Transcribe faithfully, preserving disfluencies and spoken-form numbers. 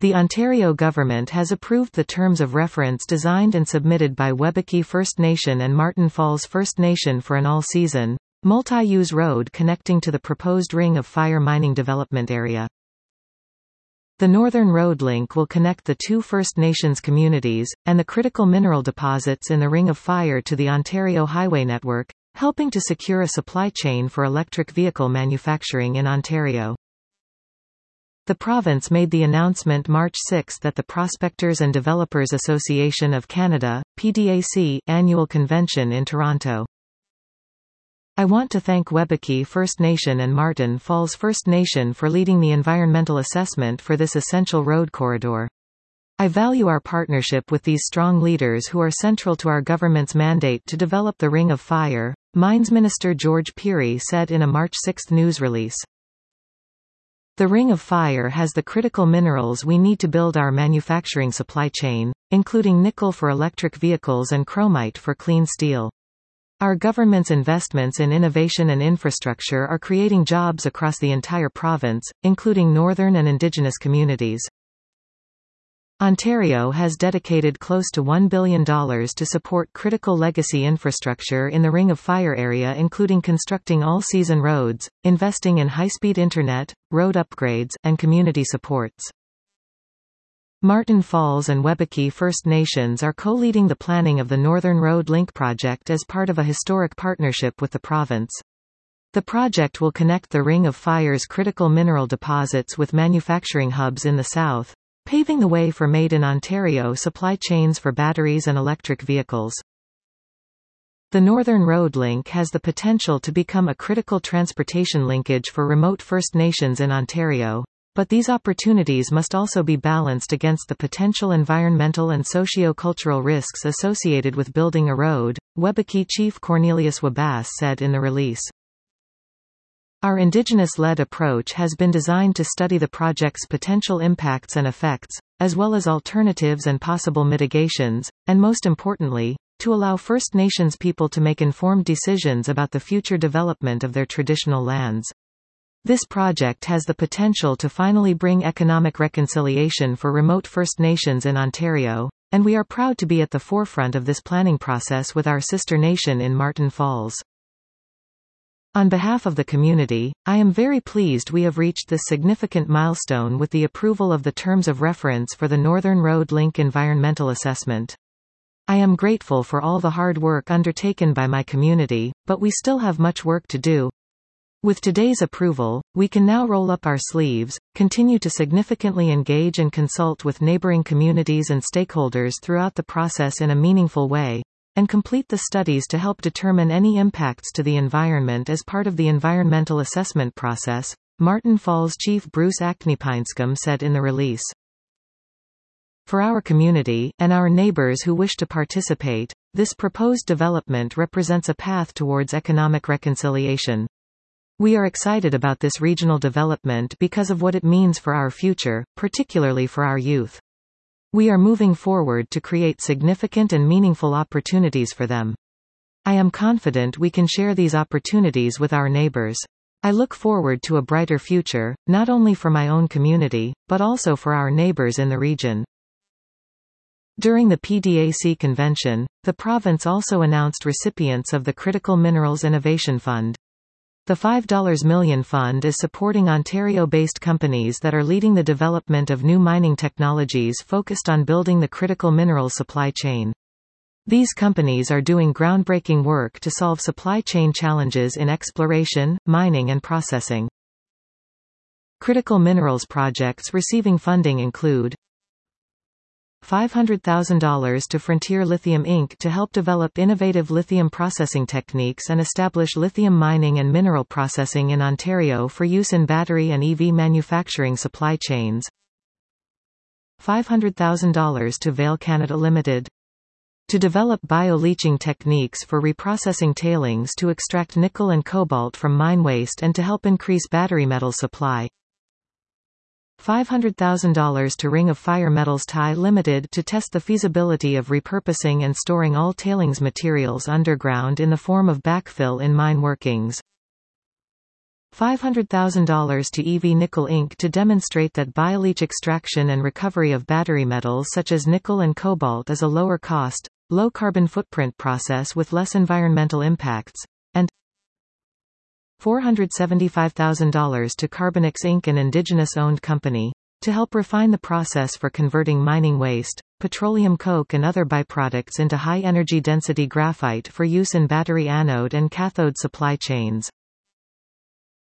The Ontario government has approved the terms of reference designed and submitted by Webeki First Nation and Martin Falls First Nation for an all-season, multi-use road connecting to the proposed Ring of Fire mining development area. The Northern Road Link will connect the two First Nations communities, and the critical mineral deposits in the Ring of Fire to the Ontario highway network, helping to secure a supply chain for electric vehicle manufacturing in Ontario. The province made the announcement March sixth that the Prospectors and Developers Association of Canada, P D A C, annual convention in Toronto. I want to thank Webeki First Nation and Martin Falls First Nation for leading the environmental assessment for this essential road corridor. I value our partnership with these strong leaders who are central to our government's mandate to develop the Ring of Fire, Mines Minister George Pirie said in a March sixth news release. The Ring of Fire has the critical minerals we need to build our manufacturing supply chain, including nickel for electric vehicles and chromite for clean steel. Our government's investments in innovation and infrastructure are creating jobs across the entire province, including northern and Indigenous communities. Ontario has dedicated close to one billion dollars to support critical legacy infrastructure in the Ring of Fire area, including constructing all-season roads, investing in high-speed internet, road upgrades, and community supports. Martin Falls and Webeki First Nations are co-leading the planning of the Northern Road Link project as part of a historic partnership with the province. The project will connect the Ring of Fire's critical mineral deposits with manufacturing hubs in the south, paving the way for Made in Ontario supply chains for batteries and electric vehicles. The Northern Road Link has the potential to become a critical transportation linkage for remote First Nations in Ontario, but these opportunities must also be balanced against the potential environmental and socio-cultural risks associated with building a road, Webeki Chief Cornelius Wabass said in the release. Our Indigenous-led approach has been designed to study the project's potential impacts and effects, as well as alternatives and possible mitigations, and most importantly, to allow First Nations people to make informed decisions about the future development of their traditional lands. This project has the potential to finally bring economic reconciliation for remote First Nations in Ontario, and we are proud to be at the forefront of this planning process with our sister nation in Martin Falls. On behalf of the community, I am very pleased we have reached this significant milestone with the approval of the terms of reference for the Northern Road Link environmental assessment. I am grateful for all the hard work undertaken by my community, but we still have much work to do. With today's approval, we can now roll up our sleeves, continue to significantly engage and consult with neighboring communities and stakeholders throughout the process in a meaningful way, and complete the studies to help determine any impacts to the environment as part of the environmental assessment process, Martin Falls Chief Bruce Ackney-Pinscombe said in the release. For our community, and our neighbors who wish to participate, this proposed development represents a path towards economic reconciliation. We are excited about this regional development because of what it means for our future, particularly for our youth. We are moving forward to create significant and meaningful opportunities for them. I am confident we can share these opportunities with our neighbors. I look forward to a brighter future, not only for my own community, but also for our neighbors in the region. During the P D A C convention, the province also announced recipients of the Critical Minerals Innovation Fund. The five million dollars fund is supporting Ontario-based companies that are leading the development of new mining technologies focused on building the critical minerals supply chain. These companies are doing groundbreaking work to solve supply chain challenges in exploration, mining and processing. Critical minerals projects receiving funding include five hundred thousand dollars to Frontier Lithium Incorporated to help develop innovative lithium processing techniques and establish lithium mining and mineral processing in Ontario for use in battery and E V manufacturing supply chains. five hundred thousand dollars to Vale Canada Limited to develop bio-leaching techniques for reprocessing tailings to extract nickel and cobalt from mine waste and to help increase battery metal supply. five hundred thousand dollars to Ring of Fire Metals Thai Limited to test the feasibility of repurposing and storing all tailings materials underground in the form of backfill in mine workings. five hundred thousand dollars to E V Nickel Incorporated to demonstrate that bioleach extraction and recovery of battery metals such as nickel and cobalt is a lower cost, low carbon footprint process with less environmental impacts, and four hundred seventy-five thousand dollars to Carbonix Incorporated, an indigenous-owned company, to help refine the process for converting mining waste, petroleum coke and other byproducts into high-energy density graphite for use in battery anode and cathode supply chains.